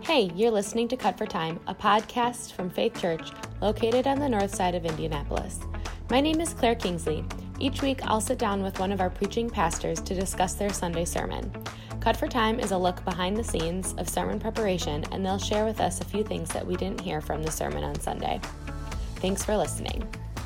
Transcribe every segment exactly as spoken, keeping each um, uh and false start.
Hey, you're listening to Cut for Time, a podcast from Faith Church located on the north side of Indianapolis. My name is Claire Kingsley. Each week, I'll sit down with one of our preaching pastors to discuss their Sunday sermon. Cut for Time is a look behind the scenes of sermon preparation, and they'll share with us a few things that we didn't hear from the sermon on Sunday. Thanks for listening.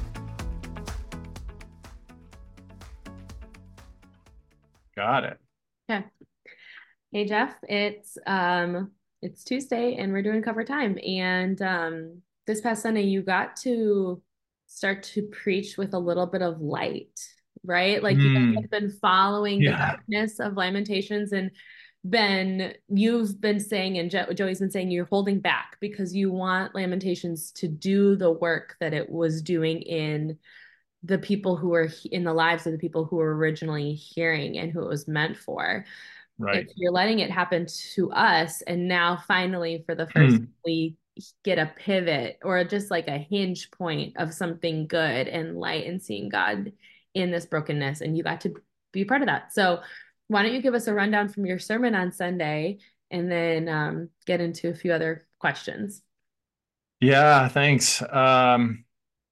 Got it. Okay. Hey, Jeff, it's um it's Tuesday and we're doing cover time. And um this past Sunday you got to start to preach with a little bit of light, right? Like you guys Mm, have been following the yeah, darkness of Lamentations and been you've been saying and jo- Joey's been saying you're holding back because you want Lamentations to do the work that it was doing in the people who were in the lives of the people who were originally hearing and who it was meant for. If right. you're letting it happen to us, and now finally for the first Mm, we get a pivot or just like a hinge point of something good and light and seeing God in this brokenness, and you got to be part of that. So why don't you give us a rundown from your sermon on Sunday and then um, get into a few other questions. yeah, thanks. Um,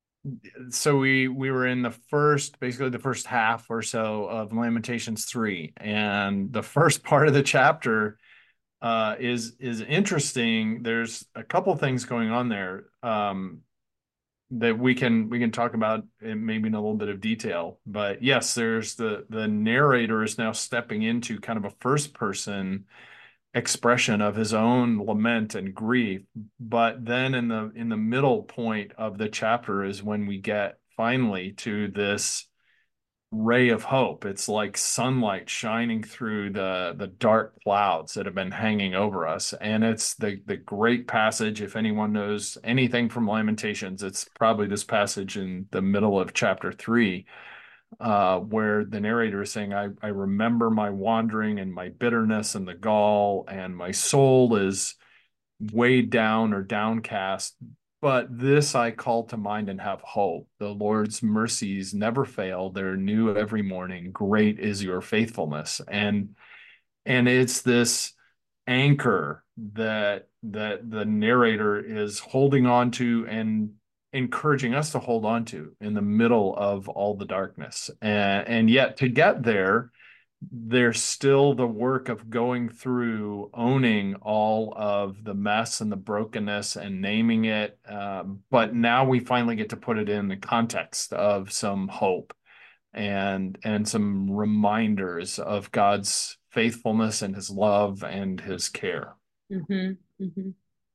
so we we were in the first, basically the first half or so of Lamentations three, and the first part of the chapter uh, is is interesting. There's a couple things going on there um, that we can we can talk about in maybe in a little bit of detail. But yes, there's the the narrator is now stepping into kind of a first person expression of his own lament and grief. But then in the in the middle point of the chapter is when we get finally to this ray of hope. It's like sunlight shining through the the dark clouds that have been hanging over us. And it's the the great passage. If anyone knows anything from Lamentations, it's probably this passage in the middle of chapter three, uh, where the narrator is saying, I, I remember my wandering and my bitterness and the gall, and my soul is weighed down or downcast. But this I call to mind and have hope. The Lord's mercies never fail. They're new every morning. Great is your faithfulness. And and it's this anchor that that the narrator is holding on to and encouraging us to hold on to in the middle of all the darkness. And, and yet to get there, there's still the work of going through owning all of the mess and the brokenness and naming it. Um, but now we finally get to put it in the context of some hope and and some reminders of God's faithfulness and his love and his care. Mm-hmm, mm-hmm.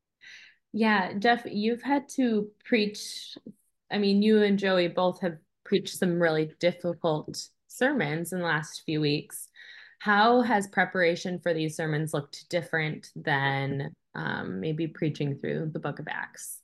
Yeah, Jeff, you've had to preach. I mean, you and Joey both have preached some really difficult sermons in the last few weeks. How has preparation for these sermons looked different than um, maybe preaching through the book of Acts?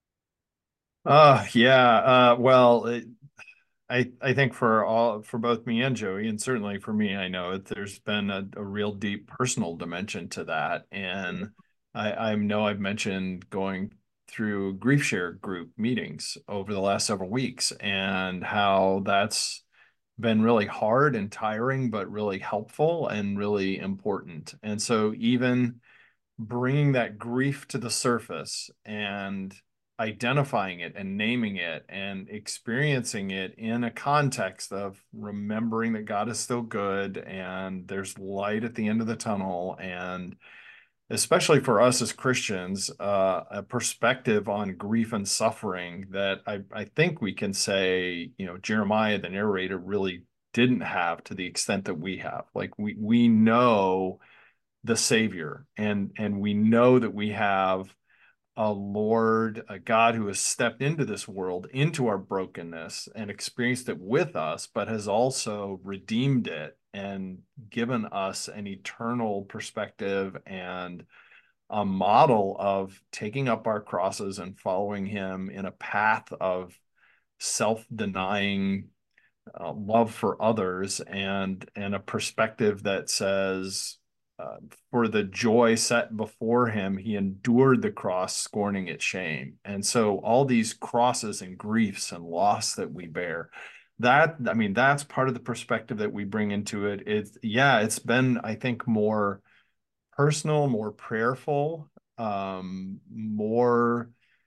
Uh yeah, uh well, it, I I think for all for both me and Joey, and certainly for me, I know that there's been a, a real deep personal dimension to that. And I, I know I've mentioned going through grief share group meetings over the last several weeks and how that's been really hard and tiring, but really helpful and really important. And so even bringing that grief to the surface and identifying it and naming it and experiencing it in a context of remembering that God is still good and there's light at the end of the tunnel, and especially for us as Christians, uh, a perspective on grief and suffering that I, I think we can say, you know, Jeremiah, the narrator, really didn't have to the extent that we have. Like we we know the Savior, and and we know that we have a Lord, a God who has stepped into this world, into our brokenness and experienced it with us, but has also redeemed it and given us an eternal perspective and a model of taking up our crosses and following him in a path of self-denying uh, love for others, and and a perspective that says, uh, for the joy set before him, he endured the cross, scorning its shame. And so all these crosses and griefs and loss that we bear, that, I mean, that's part of the perspective that we bring into it. It's, yeah, it's been, I think, more personal, more prayerful, um, more.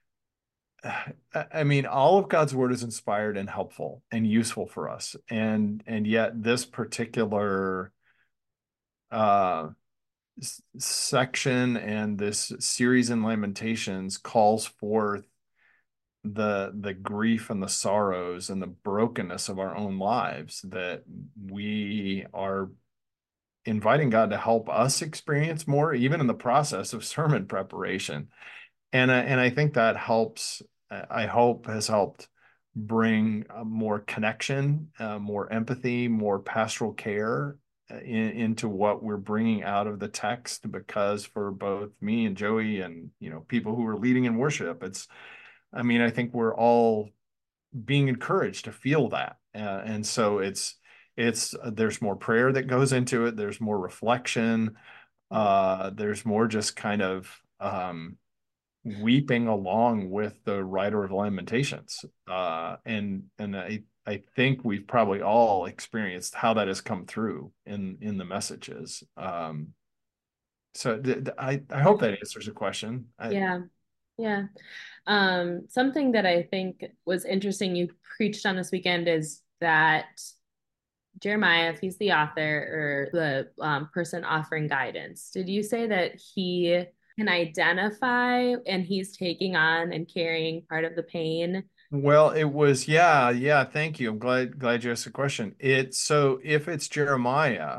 I mean, all of God's word is inspired and helpful and useful for us, and and yet this particular uh, section and this series in Lamentations calls forth the the grief and the sorrows and the brokenness of our own lives that we are inviting God to help us experience more, even in the process of sermon preparation. And I, and I think that helps. I hope has helped bring uh, more connection, uh, more empathy, more pastoral care uh, in, into what we're bringing out of the text. Because for both me and Joey, and you know, people who are leading in worship, it's. I mean, I think we're all being encouraged to feel that, uh, and so it's it's uh, there's more prayer that goes into it. There's more reflection. Uh, there's more just kind of um, weeping along with the writer of Lamentations. Uh, and and I I think we've probably all experienced how that has come through in in the messages. Um, so th- th- I I hope that answers the question. I, Yeah. Yeah. Um, something that I think was interesting you preached on this weekend is that Jeremiah, if he's the author or the um, person offering guidance, did you say that he can identify and he's taking on and carrying part of the pain? well, it was yeah yeah. Thank you. I'm glad glad you asked the question. It so if it's Jeremiah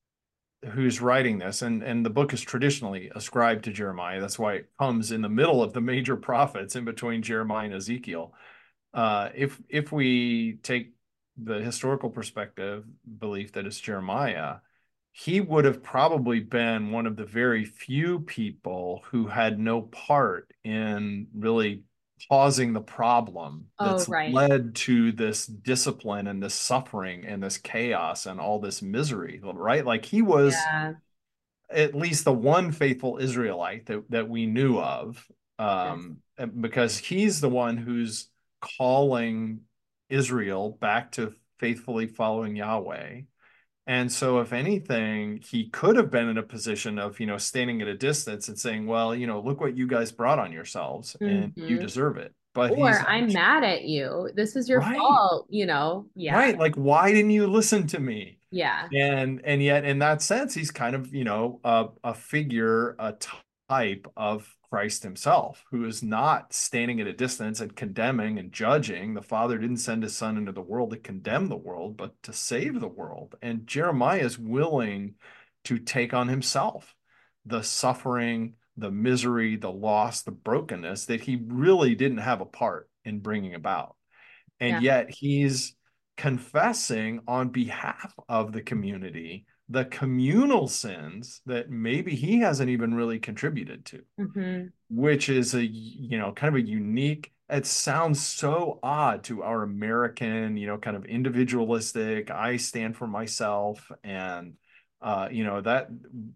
who's writing this, and and the book is traditionally ascribed to Jeremiah. That's why it comes in the middle of the major prophets, in between Jeremiah and Ezekiel. Uh, if if we take the historical perspective, belief that it's Jeremiah, he would have probably been one of the very few people who had no part in really causing the problem Oh, that's right. led to this discipline and this suffering and this chaos and all this misery, right? Like he was Yeah. at least the one faithful Israelite that, that we knew of, Yes. um, because he's the one who's calling Israel back to faithfully following Yahweh. And so, if anything, he could have been in a position of, you know, standing at a distance and saying, well, you know, look what you guys brought on yourselves and you Hmm. deserve it. But Or he's I'm mad at you. This is your right. fault, you know? Yeah. Right. Like, why didn't you listen to me? Yeah. And and yet in that sense, he's kind of, you know, a, a figure, a type of Christ himself, who is not standing at a distance and condemning and judging. The Father didn't send his son into the world to condemn the world, but to save the world. And Jeremiah is willing to take on himself the suffering, the misery, the loss, the brokenness that he really didn't have a part in bringing about. And Yeah. yet he's confessing on behalf of the community the communal sins that maybe he hasn't even really contributed to, Hmm. which is a, you know, kind of a unique, it sounds so odd to our American, you know, kind of individualistic, I stand for myself. And, uh, you know, that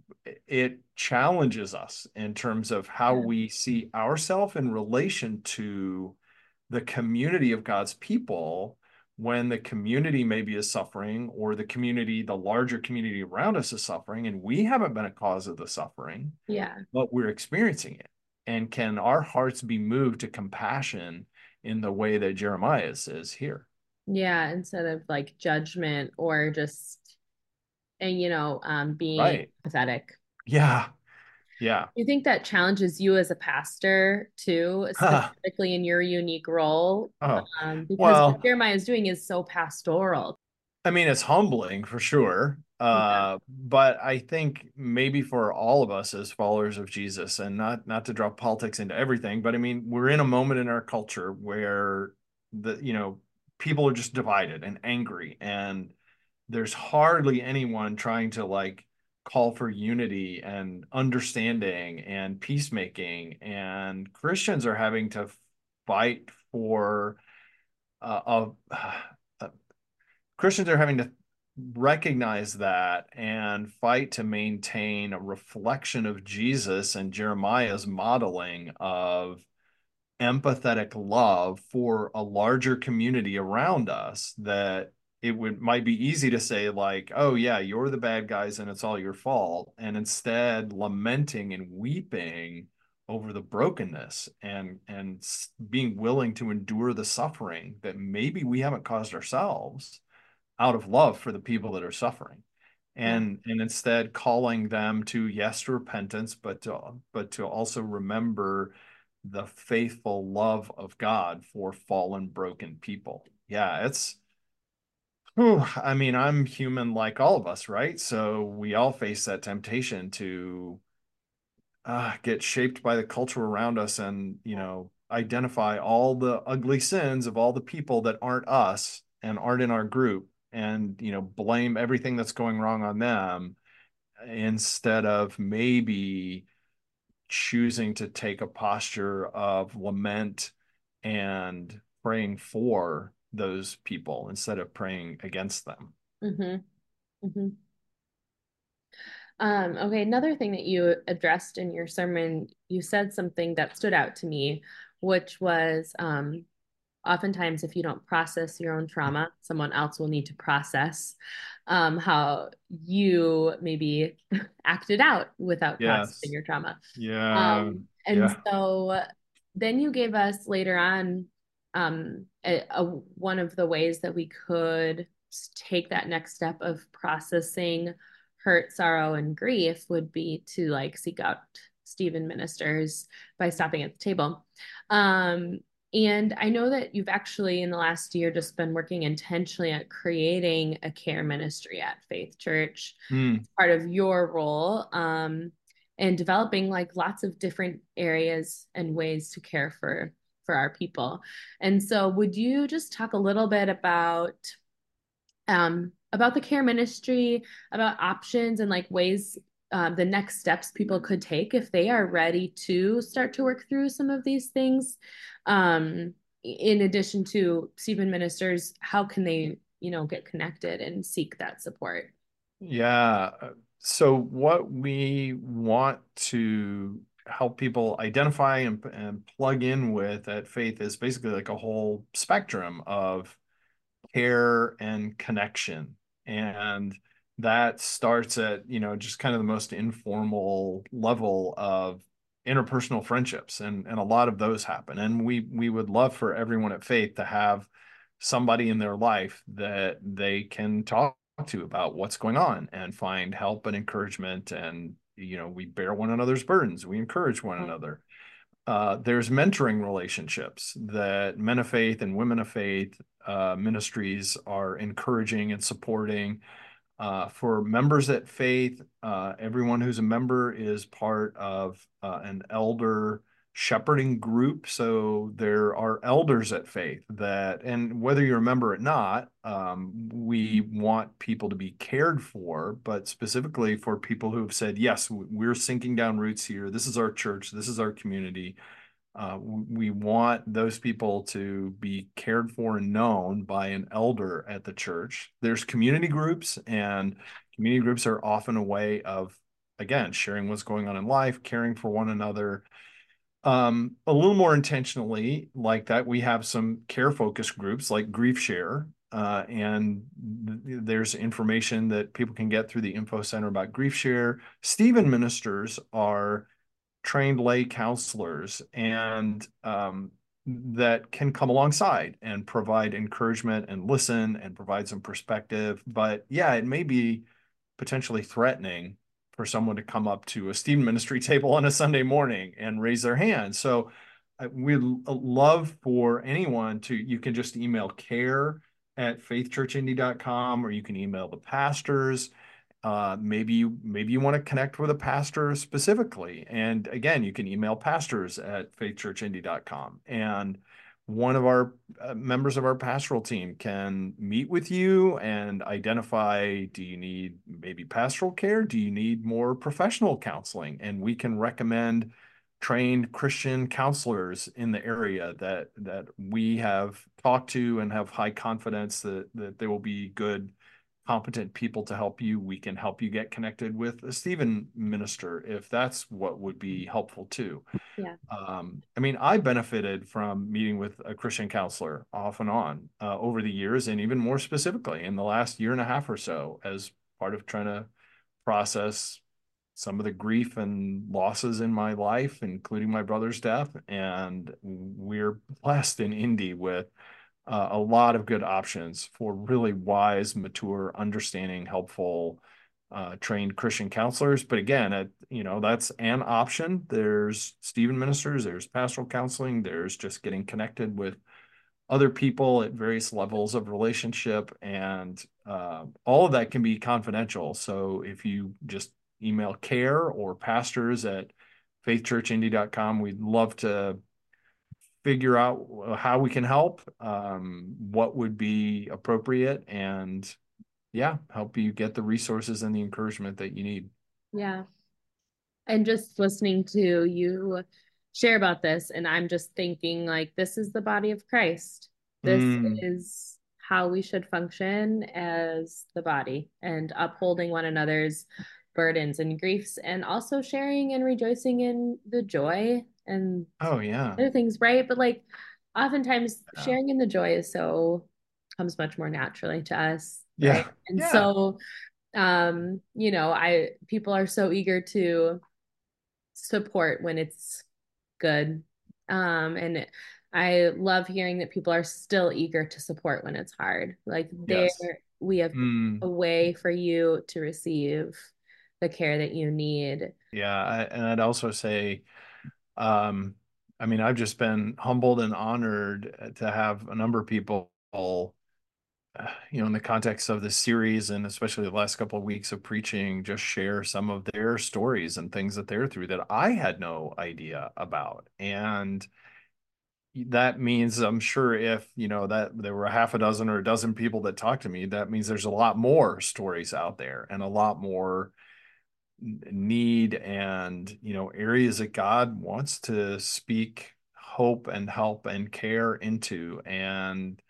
it challenges us in terms of how Yeah. we see ourselves in relation to the community of God's people, when the community maybe is suffering, or the community, the larger community around us is suffering, and we haven't been a cause of the suffering, Yeah. but we're experiencing it. And can our hearts be moved to compassion in the way that Jeremiah says here? Yeah. Instead of like judgment or just, and you know, um, being Right. pathetic. Yeah. Yeah. You think that challenges you as a pastor too, Huh. specifically in your unique role? Oh, Um, because what well, Jeremiah is doing is so pastoral. I mean, it's humbling for sure. Yeah. Uh, but I think maybe for all of us as followers of Jesus, and not not to drop politics into everything, but I mean, we're in a moment in our culture where the, you know, people are just divided and angry, and there's hardly anyone trying to like call for unity and understanding and peacemaking, and Christians are having to fight for uh, a, Christians are having to recognize that and fight to maintain a reflection of Jesus and Jeremiah's modeling of empathetic love for a larger community around us. That it would might be easy to say like, oh yeah, you're the bad guys and it's all your fault, and instead lamenting and weeping over the brokenness and and being willing to endure the suffering that maybe we haven't caused ourselves out of love for the people that are suffering. Yeah. And and instead calling them to, yes, to repentance, but to but to also remember the faithful love of God for fallen, broken people. Yeah, it's whew, I mean, I'm human like all of us, right? So we all face that temptation to uh, get shaped by the culture around us and, you know, identify all the ugly sins of all the people that aren't us and aren't in our group and, you know, blame everything that's going wrong on them instead of maybe choosing to take a posture of lament and praying for those people instead of praying against them. Mm-hmm. Mm-hmm. Um, okay, another thing that you addressed in your sermon, you said something that stood out to me, which was um, oftentimes if you don't process your own trauma, someone else will need to process um, how you maybe acted out without processing Yes. your trauma. Yeah. Um, and Yeah. so then you gave us later on um, a, a, one of the ways that we could take that next step of processing hurt, sorrow, and grief would be to like seek out Stephen ministers by stopping at the table. Um, and I know that you've actually in the last year just been working intentionally at creating a care ministry at Faith Church. Mm. It's part of your role. Um, and developing like lots of different areas and ways to care for for our people. And so would you just talk a little bit about um, about the care ministry, about options and like ways um, the next steps people could take if they are ready to start to work through some of these things. Um, in addition to Stephen ministers, how can they, you know, get connected and seek that support? Yeah. So what we want to help people identify and, and plug in with at Faith is basically like a whole spectrum of care and connection. And that starts at, you know, just kind of the most informal level of interpersonal friendships. And, and a lot of those happen. And we we would love for everyone at Faith to have somebody in their life that they can talk to about what's going on and find help and encouragement. And, you know, we bear one another's burdens, we encourage one another. Uh, there's mentoring relationships that men of faith and women of faith uh, ministries are encouraging and supporting. Uh, for members at Faith, uh, everyone who's a member is part of uh, an elder shepherding group. So there are elders at Faith that, and whether you're a member or not, um, we want people to be cared for, but specifically for people who have said, yes, we're sinking down roots here. This is our church. This is our community. Uh, we want those people to be cared for and known by an elder at the church. There's community groups, and community groups are often a way of, again, sharing what's going on in life, caring for one another. Um, a little more intentionally, like that, we have some care focused groups like Grief Share. Uh, and th there's information that people can get through the info center about Grief Share. Stephen ministers are trained lay counselors and um, that can come alongside and provide encouragement and listen and provide some perspective. But yeah, it may be potentially threatening for someone to come up to a Stephen ministry table on a Sunday morning and raise their hand. So uh, we'd love for anyone to, you can just email care at faith church indy dot com, or you can email the pastors. Uh, maybe you maybe you want to connect with a pastor specifically. And again, you can email pastors at faith church indy dot com. And one of our uh, members of our pastoral team can meet with you and identify, do you need maybe pastoral care? Do you need more professional counseling? And we can recommend trained Christian counselors in the area that that we have talked to and have high confidence that that they will be good competent people to help you. We can help you get connected with a Stephen minister if that's what would be helpful too. Yeah. Um, I mean, I benefited from meeting with a Christian counselor off and on uh, over the years, and even more specifically in the last year and a half or so, as part of trying to process some of the grief and losses in my life, including my brother's death. And we're blessed in Indy with uh, a lot of good options for really wise, mature, understanding, helpful, uh, trained Christian counselors. But again, it, you know, that's an option. There's Stephen ministers, there's pastoral counseling, there's just getting connected with other people at various levels of relationship, and uh, all of that can be confidential. So if you just email care or pastors at faith church indy dot com, we'd love to figure out how we can help, um, what would be appropriate, and yeah, help you get the resources and the encouragement that you need. Yeah. And just listening to you share about this, and I'm just thinking, like, this is the body of Christ. This Mm. is how we should function as the body, and upholding one another's burdens and griefs, and also sharing and rejoicing in the joy and Oh, yeah. other things, right? But like, oftentimes Yeah. sharing in the joy is so comes much more naturally to us, Yeah. right? And Yeah. so, um, you know, I people are so eager to support when it's good. Um, and I love hearing that people are still eager to support when it's hard. Like, there, Yes. we have Mm. a way for you to receive the care that you need. Yeah. I, and I'd also say, um, I mean, I've just been humbled and honored to have a number of people, you know, in the context of this series, and especially the last couple of weeks of preaching, just share some of their stories and things that they're through that I had no idea about. And that means, I'm sure, if, you know, that there were a half a dozen or a dozen people that talked to me, that means there's a lot more stories out there and a lot more need and, you know, areas that God wants to speak hope and help and care into. And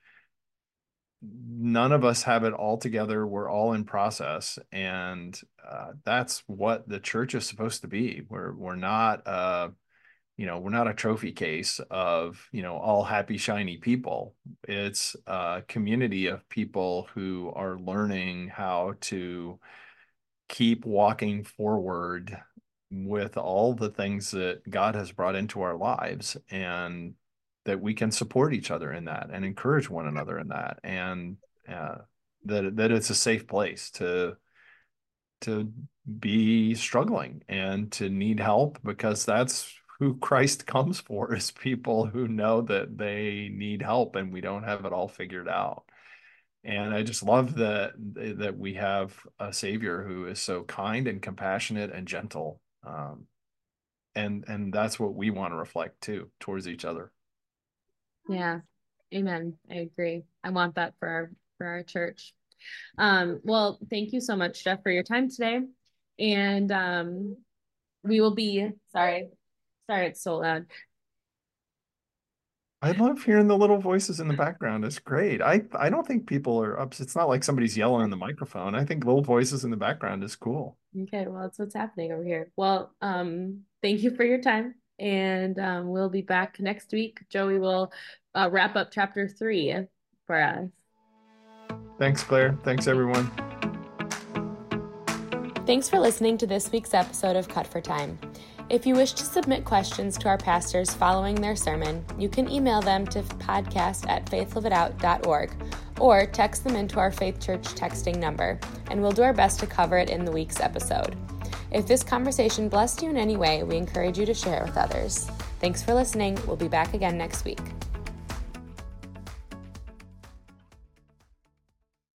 none of us have it all together. We're all in process. And uh, that's what the church is supposed to be. We're, we're not, uh, you know, we're not a trophy case of, you know, all happy, shiny people. It's a community of people who are learning how to keep walking forward with all the things that God has brought into our lives, and that we can support each other in that and encourage one another in that, and uh, that that it's a safe place to to be struggling and to need help, because that's who Christ comes for, is people who know that they need help and we don't have it all figured out. And I just love that that we have a Savior who is so kind and compassionate and gentle. Um, and and that's what we want to reflect too towards each other. Yeah. Amen. I agree. I want that for our for our church. Um, well, thank you so much, Jeff, for your time today. And um, we will be sorry. Sorry, it's so loud. I love hearing the little voices in the background. It's great. I I don't think people are ups. It's not like somebody's yelling in the microphone. I think little voices in the background is cool. Okay, well, that's what's happening over here. Well, um, thank you for your time, and um, we'll be back next week. Joey will uh, wrap up chapter three for us. Thanks, Claire. Thanks, everyone. Thanks for listening to this week's episode of Cut for Time. If you wish to submit questions to our pastors following their sermon, you can email them to podcast at faith live it out dot org or text them into our Faith Church texting number, and we'll do our best to cover it in the week's episode. If this conversation blessed you in any way, we encourage you to share it with others. Thanks for listening. We'll be back again next week.